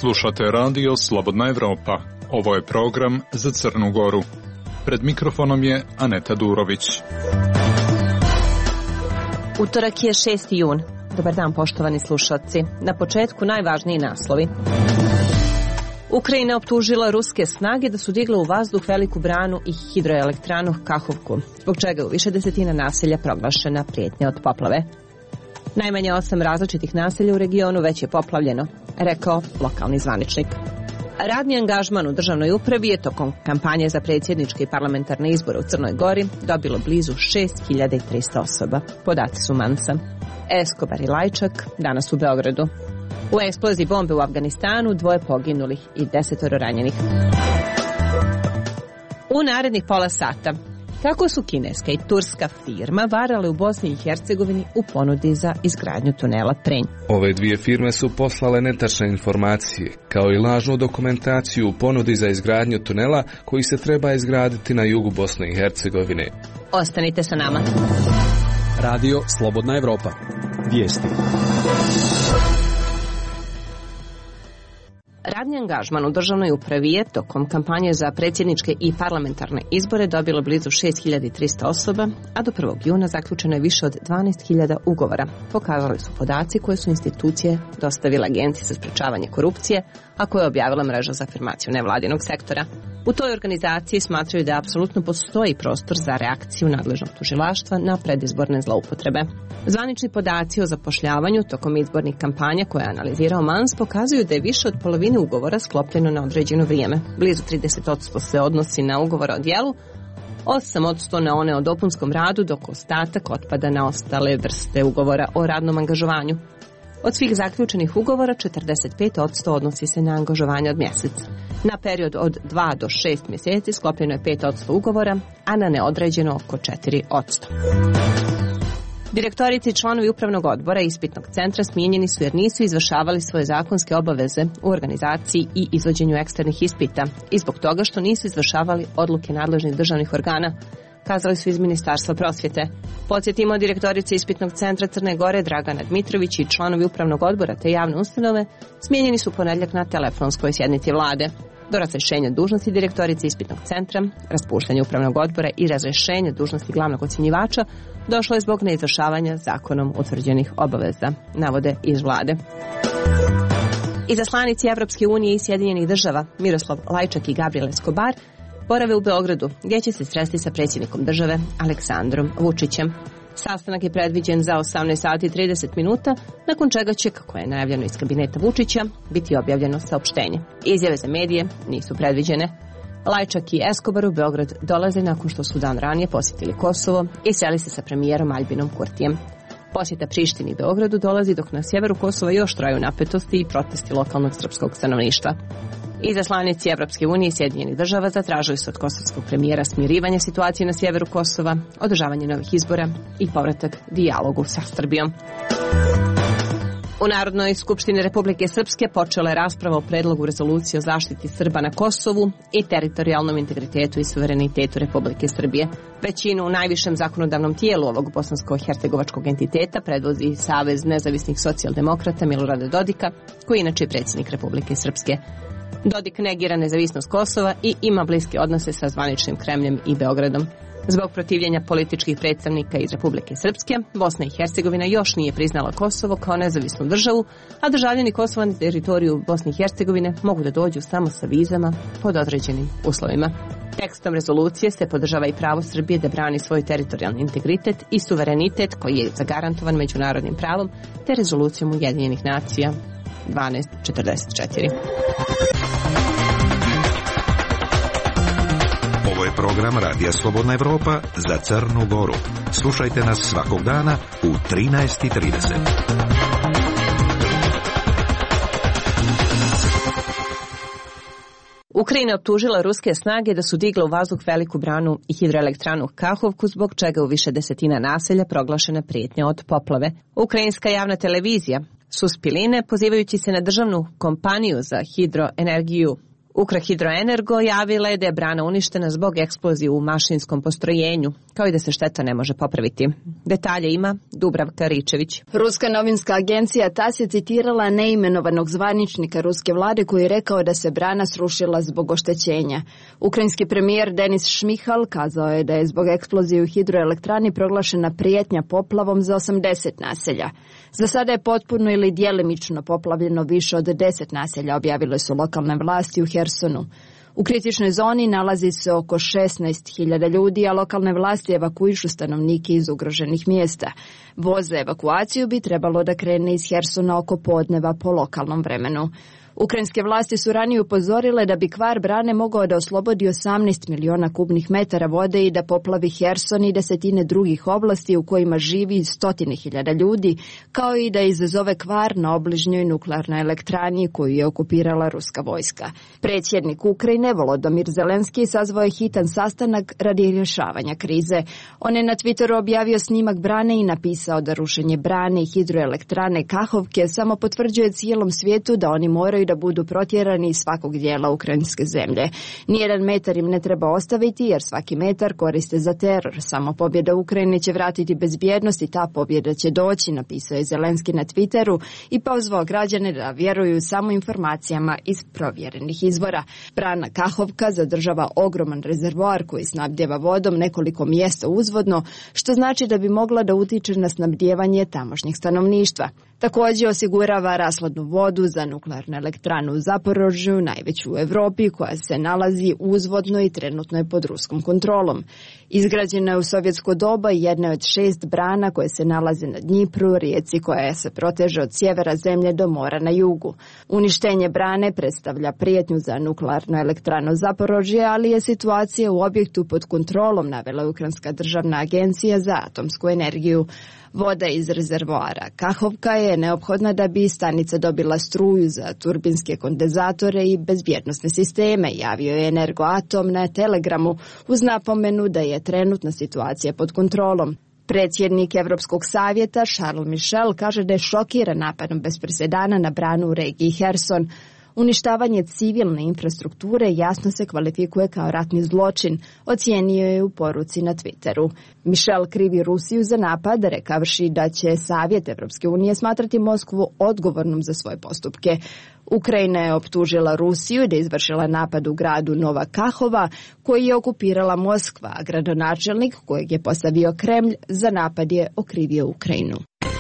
Slušate radio Slobodna Evropa. Ovo je program za Crnu Goru. Pred mikrofonom je Aneta Durović. Utorak je 6. jun. Dobar dan, poštovani slušalci. Na početku najvažniji naslovi. Ukrajina optužila ruske snage da su digle u vazduh veliku branu i hidroelektranu Kahovku, zbog čega je u više desetina naselja proglašena prijetnja od poplave. Najmanje 8 različitih naselja u regionu već je poplavljeno, rekao lokalni zvaničnik. Radni angažman u državnoj upravi je tokom kampanje za predsjedničke i parlamentarne izbore u Crnoj Gori dobilo blizu 6300 osoba. Podaci su Mansa. Eskobar i Lajčak danas u Beogradu. U eksploziji bombe u Afganistanu 2 poginulih i 10 ranjenih. U narednih pola sata, kako su kineska i turska firma varale u Bosni i Hercegovini u ponudi za izgradnju tunela Trenj. Ove dvije firme su poslale netačne informacije, kao i lažnu dokumentaciju u ponudi za izgradnju tunela koji se treba izgraditi na jugu Bosne i Hercegovine. Ostanite sa nama. Radio Slobodna Evropa. Vijesti. Radni angažman u državnoj upravi je tokom kampanje za predsjedničke i parlamentarne izbore dobilo blizu 6300 osoba, a do 1. juna zaključeno je više od 12.000 ugovora. Pokazali su podaci koje su institucije dostavile Agenciji za sprečavanje korupcije, a koje je objavila mreža za afirmaciju nevladinog sektora. U toj organizaciji smatraju da apsolutno postoji prostor za reakciju nadležnog tužilaštva na predizborne zloupotrebe. Zvanični podaci o zapošljavanju tokom izbornih kampanja koje je analizirao Mans pokazuju da je više od polovine ugovora sklopljeno na određeno vrijeme. Blizu 30% se odnosi na ugovore o djelu, 8% na one o dopunskom radu, dok ostatak otpada na ostale vrste ugovora o radnom angažovanju. Od svih zaključenih ugovora 45% odnosi se na angažovanje od mjeseca. Na period od 2 do 6 mjeseci sklopljeno je 5% ugovora, a na neodređeno oko 4%. Direktorici i članovi upravnog odbora ispitnog centra smijenjeni su jer nisu izvršavali svoje zakonske obaveze u organizaciji i izvođenju eksternih ispita i zbog toga što nisu izvršavali odluke nadležnih državnih organa, kazali su iz Ministarstva prosvjete. Podsjetimo, direktorice ispitnog centra Crne Gore Dragana Dmitrović i članovi upravnog odbora te javne ustanove smijenjeni su ponedjeljak na telefonskoj sjednici vlade. Do razrješenja dužnosti direktorice ispitnog centra, raspuštanja upravnog odbora i razrješenja dužnosti glavnog ocjenjivača došlo je zbog neizvršavanja zakonom utvrđenih obaveza, navode iz vlade. Izaslanici Evropske unije i Sjedinjenih država Miroslav Lajčak i Gabriel Escobar borave u Beogradu, gdje će se sresti sa predsjednikom države Aleksandrom Vučićem. Sastanak je predviđen za 18 sati i 30 minuta, nakon čega će, kako je najavljeno iz kabineta Vučića, biti objavljeno saopštenje. Izjave za medije nisu predviđene. Lajčak i Escobar u Beograd dolaze nakon što su dan ranije posjetili Kosovo i seli se sa premijerom Albinom Kurtijem. Posjeta Prištini i Beogradu dolazi dok na sjeveru Kosova još traju napetosti i protesti lokalnog srpskog stanovništva. Izaslanici Evropske unije i Sjedinjenih država zatražili su od kosovskog premijera smirivanje situacije na sjeveru Kosova, održavanje novih izbora i povratak dijalogu sa Srbijom. U Narodnoj skupštini Republike Srpske počela je rasprava o predlogu rezolucije o zaštiti Srba na Kosovu i teritorijalnom integritetu i suverenitetu Republike Srbije. Većinu u najvišem zakonodavnom tijelu ovog bosansko-hercegovačkog entiteta predvozi Savez nezavisnih socijaldemokrata Milorada Dodika, koji je inače predsjednik Republike Srpske. Dodik negira nezavisnost Kosova i ima bliske odnose sa zvaničnim Kremljem i Beogradom. Zbog protivljenja političkih predstavnika iz Republike Srpske, Bosna i Hercegovina još nije priznala Kosovo kao nezavisnu državu, a državljani Kosova na teritoriju Bosne i Hercegovine mogu da dođu samo sa vizama pod određenim uslovima. Tekstom rezolucije se podržava i pravo Srbije da brani svoj teritorijalni integritet i suverenitet koji je zagarantovan međunarodnim pravom te rezolucijom Ujedinjenih nacija 1244. Ovo je program Radija Slobodna Evropa za Crnu Goru. Slušajte nas svakog dana u 13:30. Ukrajina je optužila ruske snage da su digle u vazduh veliku branu i hidroelektranu Kahovku, zbog čega u više desetina naselja proglašena prijetnja od poplave. Ukrajinska javna televizija Suspiline, pozivajući se na državnu kompaniju za hidroenergiju Ukrhidroenergo javila je da je brana uništena zbog eksplozije u mašinskom postrojenju, kao i da se šteta ne može popraviti. Detalje ima Dubravka Ričević. Ruska novinska agencija TASS je citirala neimenovanog zvaničnika ruske vlade koji je rekao da se brana srušila zbog oštećenja. Ukrajinski premijer Denis Šmihal kazao je da je zbog eksplozije u hidroelektrani proglašena prijetnja poplavom za 80 naselja. Za sada je potpuno ili djelimično poplavljeno više od 10 naselja, objavile su lokalne vlasti u Hersonu. U kritičnoj zoni nalazi se oko 16.000 ljudi, a lokalne vlasti evakuišu stanovnike iz ugroženih mjesta. Voz za evakuaciju bi trebalo da krene iz Hersona oko podneva po lokalnom vremenu. Ukrajinske vlasti su ranije upozorile da bi kvar brane mogao da oslobodi 18 miliona kubnih metara vode i da poplavi Herson i desetine drugih oblasti u kojima živi 100.000 ljudi, kao i da izazove kvar na obližnjoj nuklearnoj elektrani koju je okupirala ruska vojska. Predsjednik Ukrajine Volodymyr Zelenski sazvao je hitan sastanak radi rješavanja krize. On je na Twitteru objavio snimak brane i napisao da rušenje brane i hidroelektrane Kahovke samo potvrđuje cijelom svijetu da oni moraju da budu protjerani iz svakog dijela ukrajinske zemlje. Nijedan metar im ne treba ostaviti jer svaki metar koriste za teror. Samo pobjeda Ukrajine će vratiti bezbjednost i ta pobjeda će doći, napisao je Zelenski na Twitteru i pozvao građane da vjeruju samo informacijama iz provjerenih izvora. Brana Kahovka zadržava ogroman rezervoar koji snabdjeva vodom nekoliko mjesta uzvodno, što znači da bi mogla da utiče na snabdjevanje tamošnjeg stanovništva. Također osigurava rasladnu vodu za nuklearnu elektranu u Zaporožju, najveću u Europi, koja se nalazi uzvodno i trenutno je pod ruskom kontrolom. Izgrađena je u sovjetsko doba i jedna od 6 brana koje se nalaze na Dnjipru, rijeci koja se proteže od sjevera zemlje do mora na jugu. Uništenje brane predstavlja prijetnju za nuklearnu elektranu Zaporožje, ali je situacija u objektu pod kontrolom, navela Ukrajinska državna agencija za atomsku energiju. Voda iz rezervoara Kahovka je neophodna da bi stanica dobila struju za turbinske kondenzatore i bezbjednosne sisteme, javio je Energoatom na Telegramu uz napomenu da je trenutna situacija pod kontrolom. Predsjednik Europskog savjeta Charles Michel kaže da je šokiran napadom bez presedana na branu u regiji Herson. Uništavanje civilne infrastrukture jasno se kvalifikuje kao ratni zločin, ocijenio je u poruci na Twitteru. Michel krivi Rusiju za napad, rekavši da će Savjet Evropske unije smatrati Moskvu odgovornom za svoje postupke. Ukrajina je optužila Rusiju da je izvršila napad u gradu Nova Kahova, koji je okupirala Moskva, a gradonačelnik kojeg je postavio Kremlj za napad je okrivio Ukrajinu.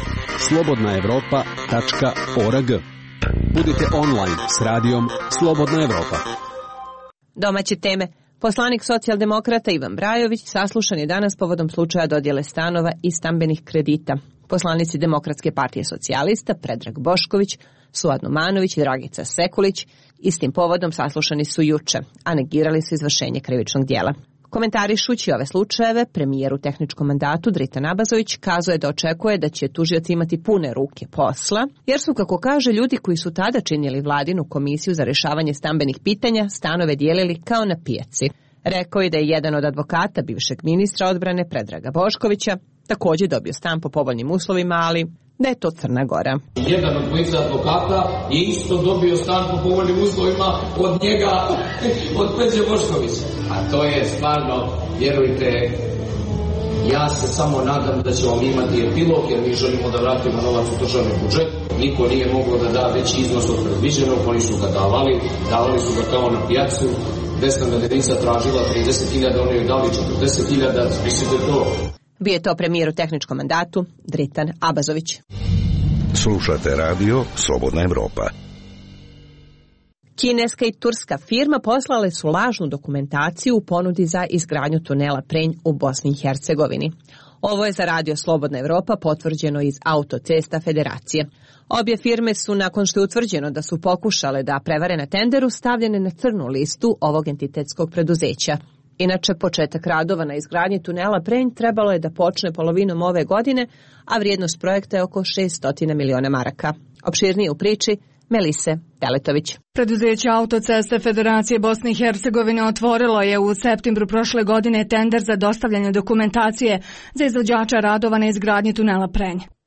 slobodnaevropa.org. Budite online s radijom Slobodna Evropa. Domaće teme. Poslanik socijaldemokrata Ivan Brajović saslušan je danas povodom slučaja dodjele stanova i stambenih kredita. Poslanici Demokratske partije socijalista Predrag Bošković, Suad Numanović i Dragica Sekulić istim povodom saslušani su juče, a negirali su izvršenje krivičnog djela. Komentarišući ove slučajeve, premijer u tehničkom mandatu Dritan Abazović kazuje da očekuje da će tužioci imati pune ruke posla, jer su, kako kaže, ljudi koji su tada činili vladinu komisiju za rješavanje stambenih pitanja stanove dijelili kao na pijaci. Rekao je da je jedan od advokata bivšeg ministra odbrane Predraga Boškovića također dobio stan po povoljnim uslovima, ali da je to Crna Gora. Jedan od dvojica advokata je isto dobio stan po povoljnim uslovima od njega, od Peđe Boškovića. A to je stvarno, vjerujte, ja se samo nadam da ćemo imati epilog, jer mi želimo da vratimo novac u državni budžet. Niko nije mogao da da veći iznos od predviđenog, oni su ga davali su ga kao na pijacu. Desna Mederica tražila 30.000, oni joj dali 40.000, mislite to. Bio je to premijer u tehničkom mandatu Dritan Abazović. Slušate radio Slobodna Evropa. Kineska i turska firma poslale su lažnu dokumentaciju u ponudi za izgradnju tunela Prenj u Bosni i Hercegovini. Ovo je za radio Slobodna Evropa potvrđeno iz Autocesta Federacije. Obje firme su, nakon što je utvrđeno da su pokušale da prevare na tenderu, stavljene na crnu listu ovog entitetskog preduzeća. Inače, početak radova na izgradnji tunela Prenj trebalo je da počne polovinom ove godine, a vrijednost projekta je oko 600 miliona maraka. Opširnije u priči Melise Teletović. Preduzeće Autoceste Federacije Bosne i Hercegovine otvorilo je u septembru prošle godine tender za dostavljanje dokumentacije za izvođača radova na izgradnji tunela Prenj.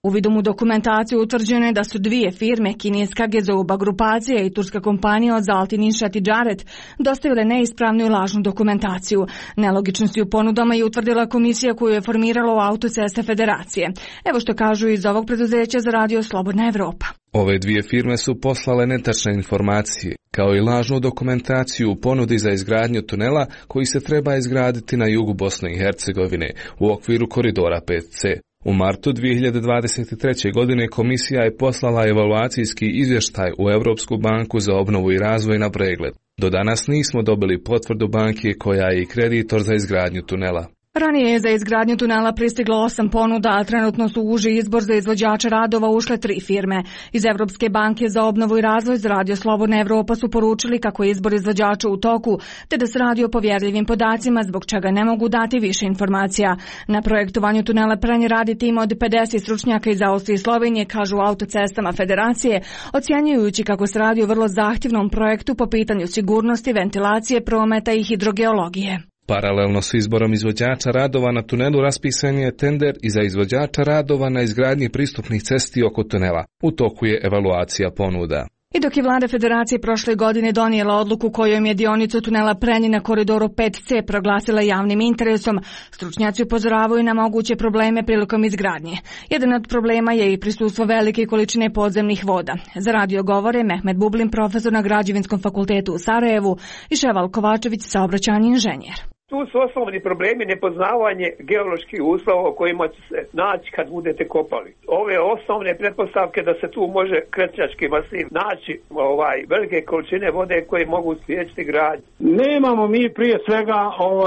Uvidom u dokumentaciju utvrđeno je da su dvije firme, kineska Gezouba grupacija i turska kompanija od Zaltin Inšat i Džaret, dostavile neispravnu i lažnu dokumentaciju. Nelogičnosti u ponudama je utvrdila komisija koju je formirala Autoceste Federacije. Evo što kažu iz ovog preduzeća za radio Slobodna Evropa. Ove dvije firme su poslale netačne informacije, kao i lažnu dokumentaciju u ponudi za izgradnju tunela koji se treba izgraditi na jugu Bosne i Hercegovine u okviru koridora 5C. U martu 2023. godine komisija je poslala evaluacijski izvještaj u Europsku banku za obnovu i razvoj na pregled. Do danas nismo dobili potvrdu banke koja je i kreditor za izgradnju tunela. Ranije je za izgradnju tunela pristiglo 8 ponuda, a trenutno su u uži izbor za izvođača radova ušle 3 firme. Iz Evropske banke za obnovu i razvoj za radio Slobodna Evropa su poručili kako je izbor izvođača u toku, te da se radi o povjerljivim podacima, zbog čega ne mogu dati više informacija. Na projektovanju tunela Prenje radi tim od 50 stručnjaka iz Austrije i Slovenije, kažu u Autocestama Federacije, ocjenjujući kako se radi o vrlo zahtjevnom projektu po pitanju sigurnosti, ventilacije, prometa i hidrogeologije. Paralelno s izborom izvođača radova na tunelu raspisan je tender i za izvođača radova na izgradnji pristupnih cesti oko tunela. U toku je evaluacija ponuda. I dok je vlada Federacije prošle godine donijela odluku kojom je dionicu tunela Prenje na koridoru 5C proglasila javnim interesom, stručnjaci upozoravaju na moguće probleme prilikom izgradnje. Jedan od problema je i prisustvo velike količine podzemnih voda. Za radio govore Mehmet Bublin, profesor na Građevinskom fakultetu u Sarajevu, i Ševal Kovačević, saobraćajni inženjer. Tu su osnovni problemi nepoznavanje geoloških uslova o kojima će se naći kad budete kopali. Ove osnovne pretpostavke da se tu može krečnjački masiv naći velike količine vode koje mogu spriječiti gradnju. Nemamo mi prije svega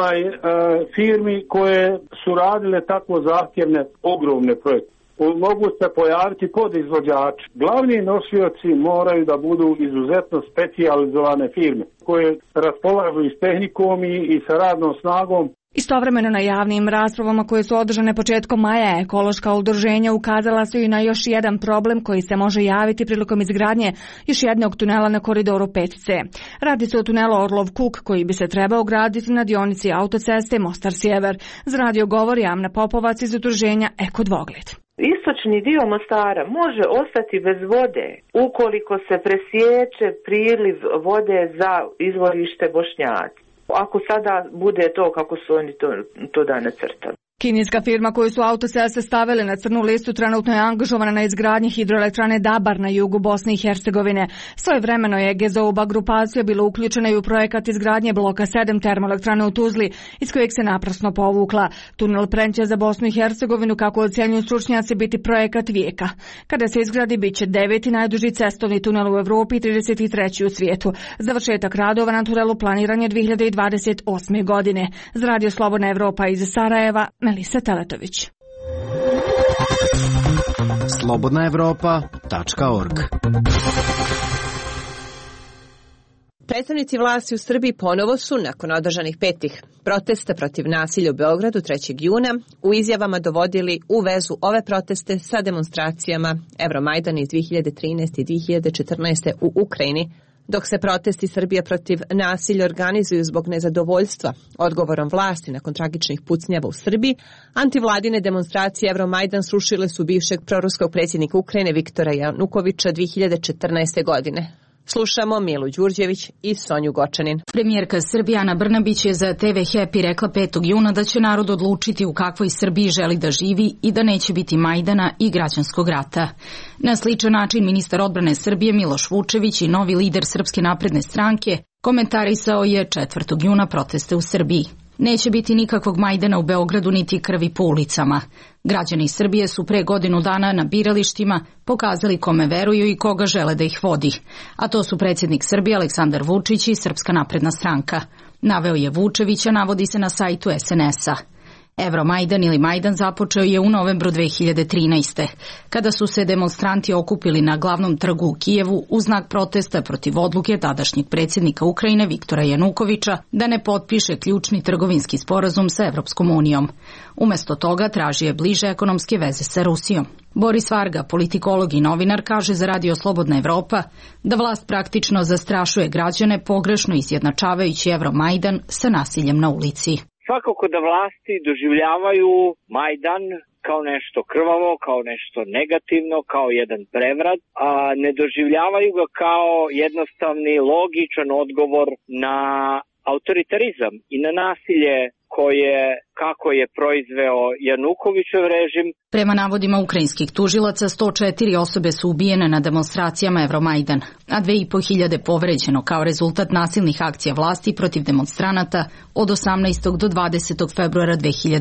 firmi koje su radile tako zahtjevne ogromne projekte. Mogu se pojaviti podizvođači. Glavni nosioci moraju da budu izuzetno specijalizovane firme koje raspolažu i s tehnikom i sa radnom snagom. Istovremeno na javnim raspravama koje su održane početkom maja, ekološka udruženja ukazala su i na još jedan problem koji se može javiti prilikom izgradnje još jednog tunela na koridoru 5C. Radi se o tunelu Orlov Kuk koji bi se trebao graditi na dionici autoceste Mostar Sjever. Za radio govori Amna Popovac iz udruženja Eko Dvogled. Istočni dio Mostara može ostati bez vode ukoliko se presječe priliv vode za izvorište Bošnjaci. Ako sada bude to kako su oni to da nacrtali. Kineska firma koju su autoceste stavile na crnu listu trenutno je angažovana na izgradnji hidroelektrane Dabar na jugu Bosne i Hercegovine. Svojevremeno je Gezouba grupacija bila uključena i u projekat izgradnje bloka 7 termoelektrane u Tuzli, iz kojeg se naprasno povukla. Tunel Prenje za Bosnu i Hercegovinu, kako ocjenjuju stručnjaci, biti projekat vijeka. Kada se izgradi, bit će 9. najduži cestovni tunel u Evropi i 33. u svijetu. Završetak radova na tunelu planiran je 2028. godine. Za radio Slobodna Evropa iz Sarajeva, Melisa Teletović. slobodnaevropa.org. Predstavnici vlasti u Srbiji ponovo su, nakon održanih 5 protesta protiv nasilja u Beogradu 3. juna, u izjavama dovodili u vezu ove proteste sa demonstracijama Euromajdan iz 2013. i 2014. u Ukrajini, dok se protesti Srbije protiv nasilja organizuju zbog nezadovoljstva odgovorom vlasti nakon tragičnih pucnjava u Srbiji, antivladine demonstracije Euromajdan srušile su bivšeg proruskog predsjednika Ukrajine Viktora Janukoviča 2014. godine. Slušamo Milu Đurđević i Sonju Gočanin. Premijerka Srbije Ana Brnabić je za TV Happy rekla 5. juna da će narod odlučiti u kakvoj Srbiji želi da živi i da neće biti Majdana i građanskog rata. Na sličan način ministar odbrane Srbije Miloš Vučević i novi lider Srpske napredne stranke komentarisao je 4. juna proteste u Srbiji. Neće biti nikakvog Majdana u Beogradu niti krvi po ulicama. Građani Srbije su pre godinu dana na biralištima pokazali kome veruju i koga žele da ih vodi. A to su predsjednik Srbije Aleksandar Vučić i Srpska napredna stranka. Naveo je Vučevića, navodi se na sajtu SNS-a. Euromajdan ili Majdan započeo je u novembru 2013. kada su se demonstranti okupili na glavnom trgu u Kijevu u znak protesta protiv odluke tadašnjeg predsjednika Ukrajine Viktora Janukoviča da ne potpiše ključni trgovinski sporazum sa Evropskom unijom. Umjesto toga traži je bliže ekonomske veze sa Rusijom. Boris Varga, politikolog i novinar, kaže za radio Slobodna Evropa da vlast praktično zastrašuje građane pogrešno izjednačavajući Euromajdan sa nasiljem na ulici. Svakako da vlasti doživljavaju Majdan kao nešto krvavo, kao nešto negativno, kao jedan prevrat, a ne doživljavaju ga kao jednostavni, logičan odgovor na autoritarizam i na nasilje koje, kako je proizveo Janukovićev režim. Prema navodima ukrajinskih tužilaca, 104 osobe su ubijene na demonstracijama Euromajdan, a 2500 povređeno kao rezultat nasilnih akcija vlasti protiv demonstranata od 18. do 20. februara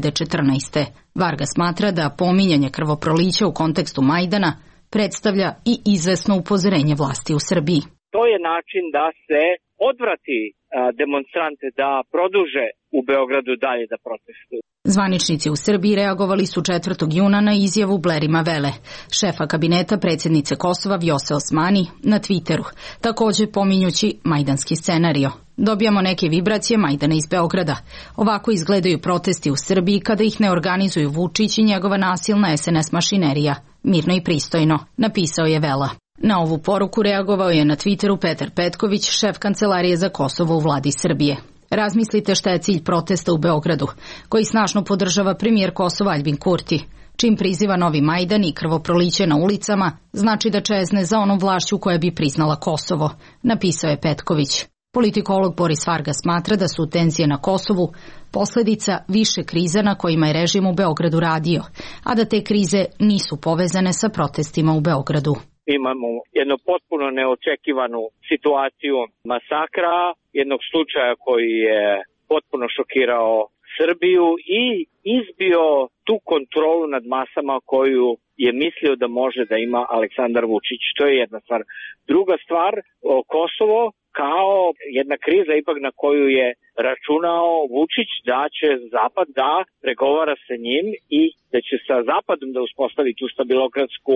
2014. Varga smatra da pominjanje krvoprolića u kontekstu Majdana predstavlja i izvesno upozorenje vlasti u Srbiji. To je način da se odvrati demonstrante da produže u Beogradu dalje da protestuju. Zvaničnici u Srbiji reagovali su 4. juna na izjavu Blerima Vele, šefa kabineta predsjednice Kosova Vjose Osmani, na Twitteru, također pominjući majdanski scenario. Dobijamo neke vibracije Majdana iz Beograda. Ovako izgledaju protesti u Srbiji kada ih ne organizuju Vučić i njegova nasilna SNS mašinerija. Mirno i pristojno, napisao je Vela. Na ovu poruku reagovao je na Twitteru Petar Petković, šef Kancelarije za Kosovo u vladi Srbije. Razmislite šta je cilj protesta u Beogradu, koji snažno podržava premijer Kosova Aljbin Kurti. Čim priziva novi Majdan i krvoproliće na ulicama, znači da čezne za onom vlašću koja bi priznala Kosovo, napisao je Petković. Politikolog Boris Varga smatra da su tenzije na Kosovu posljedica više kriza na kojima je režim u Beogradu radio, a da te krize nisu povezane sa protestima u Beogradu. Imamo jednu potpuno neočekivanu situaciju masakra, jednog slučaja koji je potpuno šokirao Srbiju i izbio tu kontrolu nad masama koju je mislio da može da ima Aleksandar Vučić. To je jedna stvar. Druga stvar, Kosovo kao jedna kriza ipak na koju je računao Vučić da će Zapad da pregovara sa njim i da će sa Zapadom da uspostavi tu stabilokratsku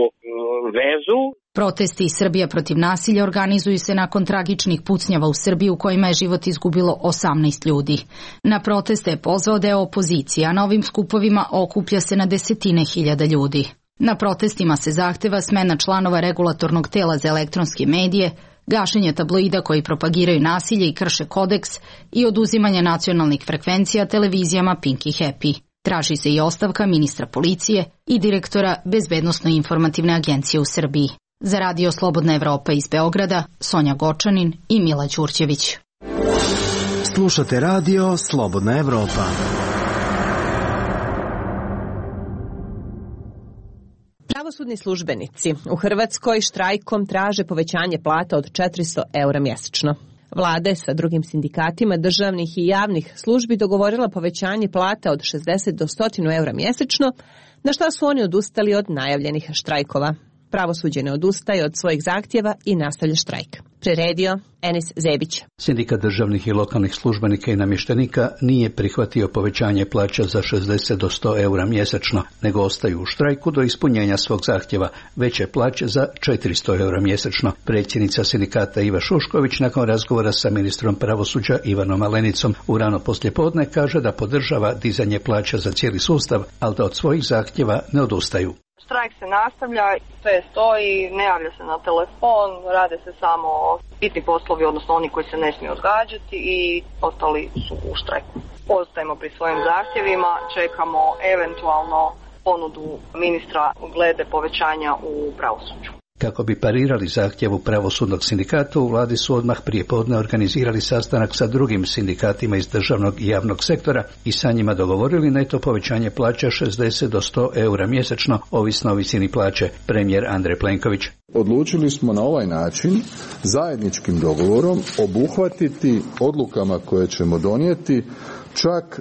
vezu. Protesti Srbija protiv nasilja organizuju se nakon tragičnih pucnjava u Srbiji u kojima je život izgubilo 18 ljudi. Na proteste je pozvao deo opozicije, a na ovim skupovima okuplja se na desetine hiljada ljudi. Na protestima se zahteva smena članova regulatornog tela za elektronske medije, gašenje tabloida koji propagiraju nasilje i krše kodeks i oduzimanje nacionalnih frekvencija televizijama Pink i Happy. Traži se i ostavka ministra policije i direktora Bezbednosno-informativne agencije u Srbiji. Za Radio Slobodna Evropa iz Beograda, Sonja Gočanin i Mila Đurđević. Slušate Radio Slobodna Evropa. Pravosudni službenici u Hrvatskoj štrajkom traže povećanje plata od 400 € mjesečno. Vlada je sa drugim sindikatima državnih i javnih službi dogovorila povećanje plata od 60 do 100 € mjesečno, na što su oni odustali od najavljenih štrajkova. Pravosuđe ne odustaje od svojih zahtjeva i nastavlja štrajk. Priredio Enis Zebić. Sindikat državnih i lokalnih službenika i namještenika nije prihvatio povećanje plaća za 60 do 100 € mjesečno, nego ostaju u štrajku do ispunjenja svog zahtjeva, veće plaće za 400 € mjesečno. Predsjednica sindikata Iva Šušković nakon razgovora sa ministrom pravosuđa Ivanom Malenicom u rano poslijepodne kaže da podržava dizanje plaća za cijeli sustav, ali da od svojih zahtjeva ne odustaju. Štrajk se nastavlja, sve stoji, ne javlja se na telefon, rade se samo bitni poslovi, odnosno oni koji se ne smiju odgađati i ostali su u štrajku. Ostajemo pri svojim zahtjevima, čekamo eventualno ponudu ministra glede povećanja u pravosuđu. Kako bi parirali zahtjevu pravosudnog sindikata, u vladi su odmah prije podne organizirali sastanak sa drugim sindikatima iz državnog i javnog sektora i sa njima dogovorili neto povećanje plaća 60 do 100 € mjesečno, ovisno o visini plaće. Premijer Andrej Plenković. Odlučili smo na ovaj način zajedničkim dogovorom obuhvatiti odlukama koje ćemo donijeti čak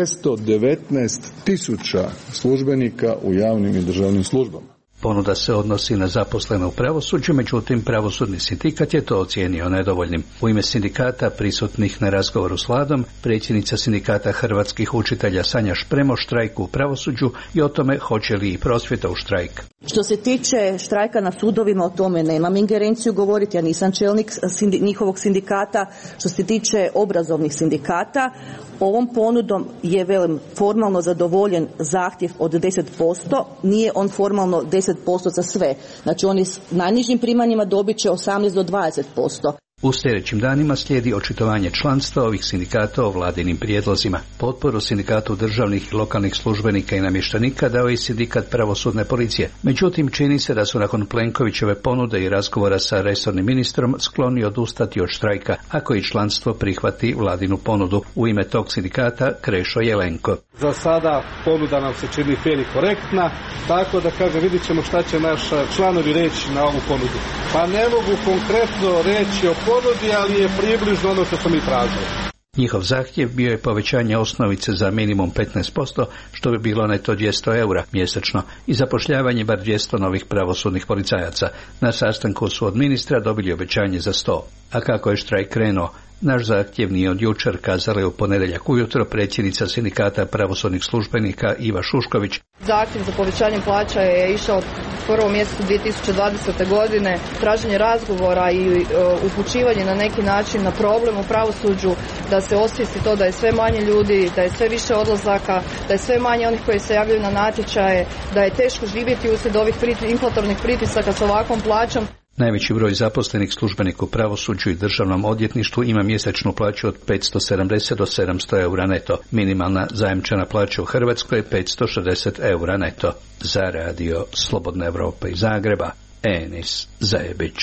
219.000 službenika u javnim i državnim službama. Ponuda se odnosi na zaposlene u pravosuđu, međutim pravosudni sindikat je to ocijenio nedovoljnim. U ime sindikata prisutnih na razgovoru s vladom, predsjednica sindikata hrvatskih učitelja Sanja Špremo štrajku u pravosuđu i o tome hoće li i prosvjeta u štrajk. Što se tiče štrajka na sudovima, o tome nemam ingerenciju govoriti, ja nisam čelnik njihovog sindikata. Što se tiče obrazovnih sindikata, ovom ponudom je formalno zadovoljen zahtjev od 10%, nije on formalno 10% za sve. Znači oni s najnižim primanjima dobit će 18 do 20%. U sljedećim danima slijedi očitovanje članstva ovih sindikata o vladinim prijedlozima. Potporu sindikatu državnih i lokalnih službenika i namještenika dao je sindikat pravosudne policije. Međutim, čini se da su nakon Plenkovićeve ponude i razgovora sa resornim ministrom skloni odustati od štrajka, ako i članstvo prihvati vladinu ponudu. U ime tog sindikata Krešo Jelenko. Za sada ponuda nam se čini fer i korektna, tako da vidjet ćemo šta će naši članovi reći na ovu ponudu. Pa ne mogu konkretno reći o ponudi, ali je približno ono što smo mi tražili. Njihov zahtjev bio je povećanje osnovice za minimum 15%, što bi bilo neto 200 eura mjesečno, i zapošljavanje bar 200 novih pravosudnih policajaca. Na sastanku su od ministra dobili obećanje za 100. A kako je štrajk krenuo? Naš zahtjev nije od jučer, kazala je u ponedjeljak ujutro predsjednica sindikata pravosudnih službenika Iva Šušković. Zahtjev za povećanje plaća je išao u prvom mjesecu 2020. godine, traženje razgovora i upućivanje na neki način na problem u pravosuđu, da se osvijesti to da je sve manje ljudi, da je sve više odlazaka, da je sve manje onih koji se javljaju na natječaje, da je teško živjeti uslijed ovih inflatornih pritisaka s ovakvom plaćom. Najveći broj zaposlenih službenika u pravosuđu i državnom odvjetništvu ima mjesečnu plaću od 570 do 700 eura neto. Minimalna zajamčena plaća u Hrvatskoj je 560 eura neto. Za radio Slobodna Evropa iz Zagreba, Enis Zajebić.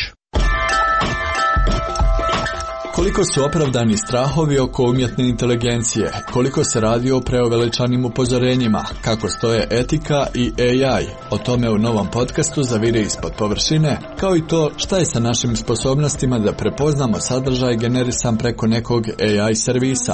Koliko su opravdani strahovi oko umjetne inteligencije, koliko se radi o preuveličanim upozorenjima, kako stoje etika i AI, o tome u novom podcastu Zaviri ispod površine, kao i to šta je sa našim sposobnostima da prepoznamo sadržaj generisan preko nekog AI servisa.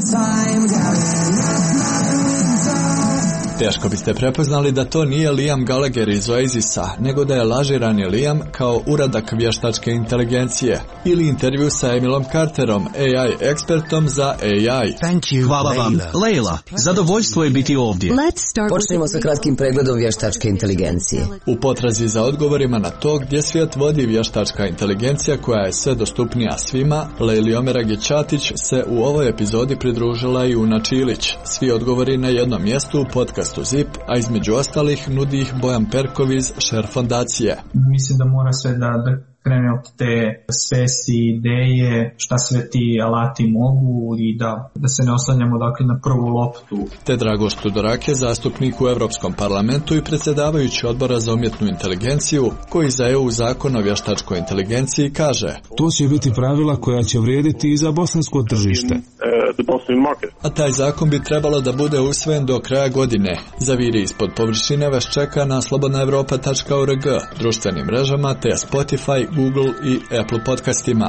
Teško biste prepoznali da to nije Liam Gallagher iz Oasisa, nego da je lažirani Liam kao uradak vještačke inteligencije, ili intervju sa Emilom Carterom, AI ekspertom za AI. Hvala vam, Leila. Zadovoljstvo je biti ovdje. Počnemo sa kratkim pregledom vještačke inteligencije. U potrazi za odgovorima na to gdje svijet vodi vještačka inteligencija koja je sve dostupnija svima, Leili Omerag Čatić se u ovoj epizodi pridružila i Una Čilić. Svi odgovori na jednom mjestu u podcastu ZIP, a između ostalih nudi ih Bojan Perkov iz Share fondacije. Mislim da mora sve da krene od te svesti, ideje, šta sve ti alati mogu i da se ne oslanjamo dakle na prvu loptu. Te Dragoš Tudorak je zastupnik u Europskom parlamentu i predsjedavajući odbora za umjetnu inteligenciju, koji za EU zakon o vještačkoj inteligenciji kaže: to će biti pravila koja će vrijediti i za bosansko tržište. A taj zakon bi trebalo da bude usvojen do kraja godine. Zaviri ispod površine vas čeka na slobodnaevropa.org, društvenim mrežama te Spotify, Google i Apple podcastima.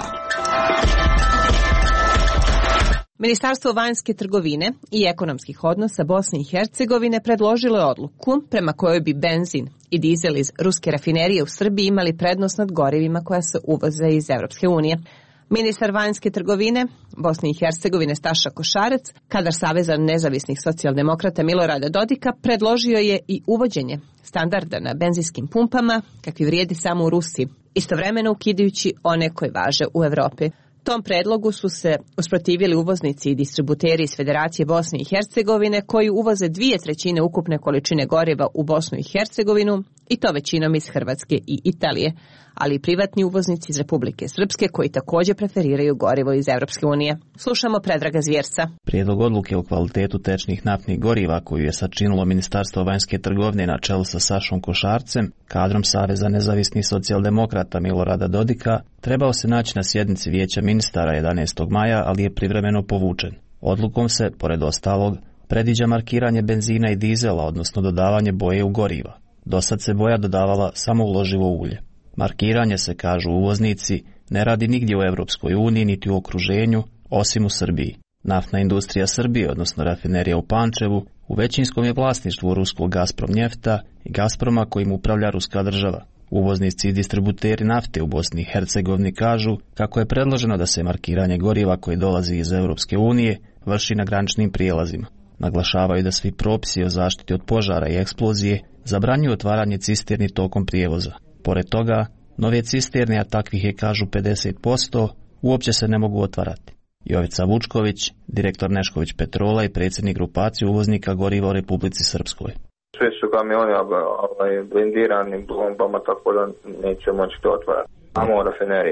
Ministarstvo vanjske trgovine i ekonomskih odnosa Bosne i Hercegovine predložilo je odluku prema kojoj bi benzin i dizel iz ruske rafinerije u Srbiji imali prednost nad gorivima koja se uvoze iz Evropske unije. Ministar vanjske trgovine Bosne i Hercegovine Staša Košarec, kadar Saveza nezavisnih socijaldemokrata Milorada Dodika, predložio je i uvođenje standarda na benzinskim pumpama, kakvi vrijedi samo u Rusiji, istovremeno ukidajući one koje važe u Evropi. Tom predlogu su se usprotivili uvoznici i distributeri iz Federacije Bosne i Hercegovine, koji uvoze 2/3 ukupne količine goriva u Bosnu i Hercegovinu, i to većinom iz Hrvatske i Italije, ali i privatni uvoznici iz Republike Srpske koji također preferiraju gorivo iz Evropske unije. Slušamo Predraga Zvjerca. Prijedlog odluke o kvalitetu tečnih naftnih goriva koju je sačinilo Ministarstvo vanjske trgovine na čelu sa Sašom Košarcem, kadrom Saveza nezavisnih socijaldemokrata Milorada Dodika, trebao se naći na sjednici Vijeća ministara 11. maja, ali je privremeno povučen. Odlukom se, pored ostalog, predviđa markiranje benzina i dizela, odnosno dodavanje boje u goriva. Dosad se boja dodavala samo u loživo ulje. Markiranje se, kažu uvoznici, ne radi nigdje u Europskoj uniji niti u okruženju, osim u Srbiji. Naftna industrija Srbije, odnosno rafinerija u Pančevu, u većinskom je vlasništvu ruskog Gazprom Njefta i Gazproma kojim upravlja ruska država. Uvoznici i distributeri nafte u Bosni i Hercegovini kažu kako je predloženo da se markiranje goriva koje dolazi iz Europske unije vrši na graničnim prijelazima. Naglašavaju da svi propisi o zaštiti od požara i eksplozije zabranjuju otvaranje cisterni tokom prijevoza. Pored toga, nove cisterne, a takvih je, kažu, 50%, uopće se ne mogu otvarati. Jovica Vučković, direktor Nešković Petrola i predsjednik grupacije uvoznika goriva u Republici Srpskoj. Svi su kamioni blindirani bombama, tako da neće moći to otvarati. Samo rafinerije.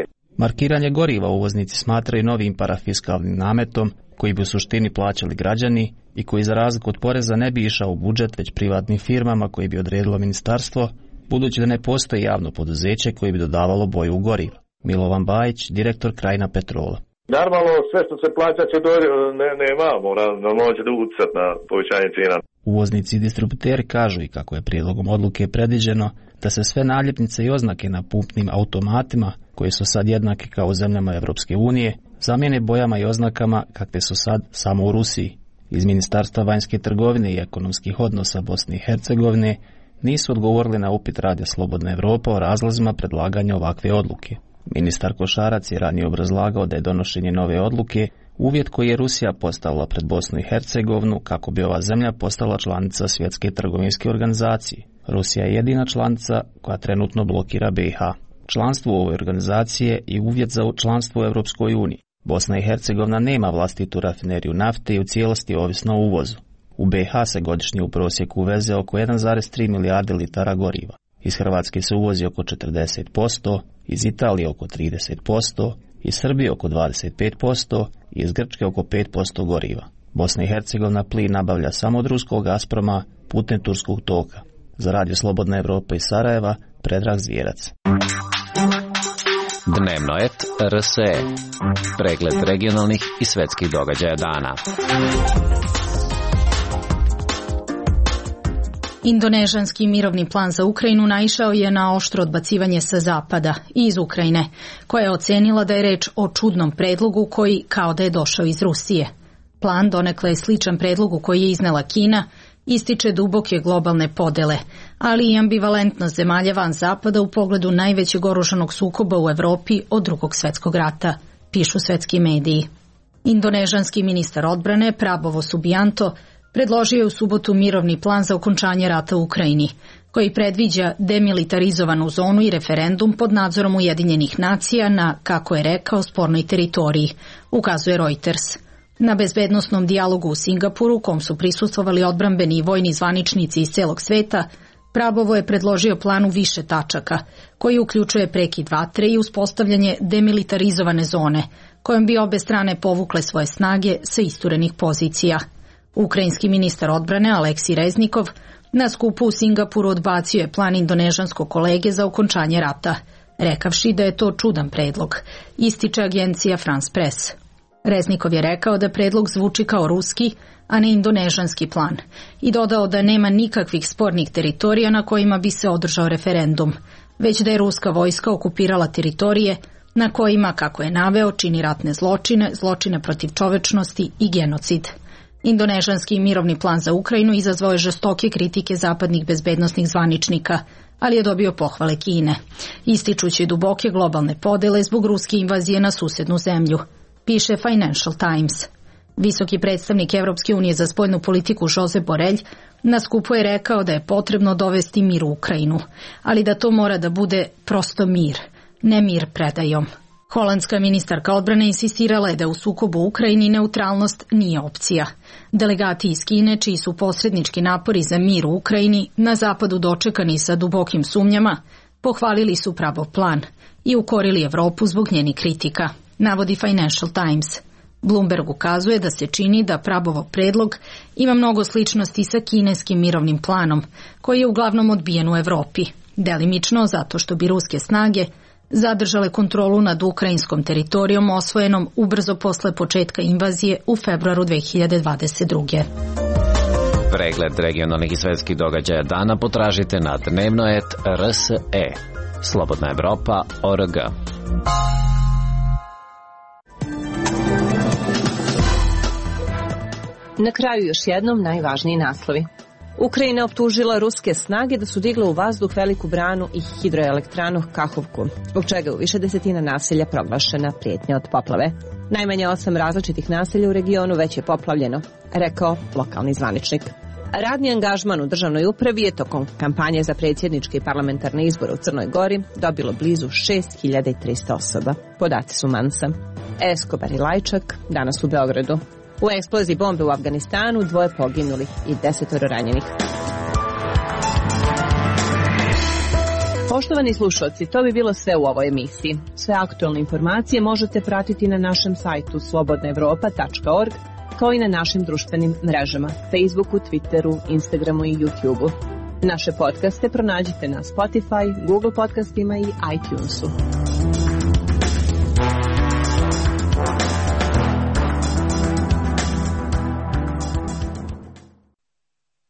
Markiranje goriva uvoznici smatraju novim parafiskalnim nametom koji bi u suštini plaćali građani i koji za razliku od poreza ne bi išao u budžet već privatnim firmama koji bi odredilo ministarstvo, budući da ne postoji javno poduzeće koje bi dodavalo boju u goriva. Milovan Bajić, direktor Krajina Petrola. Normalno, sve što se plaća će normalno će utjecati na povećanje cijena. Uvoznici i distributeri kažu i kako je prijedlogom odluke predviđeno da se sve naljepnice i oznake na pumpnim automatima, koje su sad jednake kao u zemljama Europske unije, zamijene bojama i oznakama kakve su sad samo u Rusiji. Iz Ministarstva vanjske trgovine i ekonomskih odnosa Bosne i Hercegovine nisu odgovorili na upit Radija Slobodna Evropa o razlozima predlaganja ovakve odluke. Ministar Košarac je ranije obrazlagao da je donošenje nove odluke uvjet koji je Rusija postavila pred Bosnu i Hercegovinu kako bi ova zemlja postala članica Svjetske trgovinske organizacije. Rusija je jedina članica koja trenutno blokira BiH. Članstvo u ovoj organizaciji je i uvjet za članstvo u Europskoj uniji. Bosna i Hercegovina nema vlastitu rafineriju nafte i u cijelosti ovisna o uvozu. U BiH se godišnje u prosjeku uveze oko 1,3 milijarde litara goriva. Iz Hrvatske se uvozi oko 40%, iz Italije oko 30%, iz Srbije oko 25% i iz Grčke oko 5% goriva. Bosna i Hercegovina plin nabavlja samo od ruskog Gazproma putem turskog toka. Za Radio Slobodna Evropa iz Sarajeva, Predrag Zvijerac. Dnevno et RSE. Pregled regionalnih i svetskih događaja dana. Indonežanski mirovni plan za Ukrajinu naišao je na oštro odbacivanje sa zapada i iz Ukrajine, koja je ocenila da je reč o čudnom predlogu koji kao da je došao iz Rusije. Plan, donekle je sličan predlogu koji je iznela Kina, ističe duboke globalne podele, ali i ambivalentnost zemalja van zapada u pogledu najvećeg oružanog sukoba u Evropi od Drugog svjetskog rata, pišu svetski mediji. Indonežanski ministar odbrane Prabowo Subianto predložio je u subotu mirovni plan za okončanje rata u Ukrajini, koji predviđa demilitarizovanu zonu i referendum pod nadzorom Ujedinjenih nacija na, kako je rekao, spornoj teritoriji, ukazuje Reuters. Na bezbednosnom dijalogu u Singapuru, kom su prisustvovali odbrambeni i vojni zvaničnici iz celog sveta, Prabowo je predložio plan u više tačaka, koji uključuje prekid vatre i uspostavljanje demilitarizovane zone, kojom bi obe strane povukle svoje snage sa isturenih pozicija. Ukrajinski ministar odbrane Aleksij Reznikov na skupu u Singapuru odbacio je plan indonežanskog kolege za okončanje rata, rekavši da je to čudan predlog, ističe agencija France Press. Reznikov je rekao da predlog zvuči kao ruski, a ne indonežanski plan, i dodao da nema nikakvih spornih teritorija na kojima bi se održao referendum, već da je ruska vojska okupirala teritorije na kojima, kako je naveo, čini ratne zločine, zločine protiv čovečnosti i genocid. Indonežanski mirovni plan za Ukrajinu izazvao je žestoke kritike zapadnih bezbednosnih zvaničnika, ali je dobio pohvale Kine, ističući duboke globalne podele zbog ruske invazije na susednu zemlju, piše Financial Times. Visoki predstavnik Evropske unije za spoljnu politiku Josep Borrell na skupu je rekao da je potrebno dovesti mir u Ukrajinu, ali da to mora da bude prosto mir, ne mir predajom. Holandska ministarka odbrane insistirala je da u sukobu u Ukrajini neutralnost nije opcija. Delegati iz Kine, čiji su posrednički napori za mir u Ukrajini na zapadu dočekani sa dubokim sumnjama, pohvalili su Pravov plan i ukorili Evropu zbog njenih kritika, navodi Financial Times. Bloomberg ukazuje da se čini da Pravov predlog ima mnogo sličnosti sa kineskim mirovnim planom, koji je uglavnom odbijen u Evropi, delimično zato što bi ruske snage zadržale kontrolu nad ukrajinskom teritorijom osvojenom ubrzo posle početka invazije u februaru 2022. Pregled regionalnih i svetskih događaja dana potražite na dnevnoet.rse. Slobodna Evropa.org. Na kraju još jednom najvažniji naslovi. Ukrajina optužila ruske snage da su digle u vazduh veliku branu i hidroelektranu Kahovku, zbog čega u više desetina naselja proglašena prijetnja od poplave. Najmanje 8 različitih naselja u regionu već je poplavljeno, rekao lokalni zvaničnik. Radni angažman u državnoj upravi je tokom kampanje za predsjedničke i parlamentarne izbore u Crnoj Gori dobilo blizu 6300 osoba. Podaci su Mansa. Escobar i Lajčak danas u Beogradu. U eksploziji bombe u Afganistanu 2 poginulih i 10 ranjenih. Poštovani slušalci, to bi bilo sve u ovoj emisiji. Sve aktualne informacije možete pratiti na našem sajtu slobodnaevropa.org, kao i na našim društvenim mrežama, Facebooku, Twitteru, Instagramu i YouTubeu. Naše podcaste pronađite na Spotify, Google podcastima i iTunesu.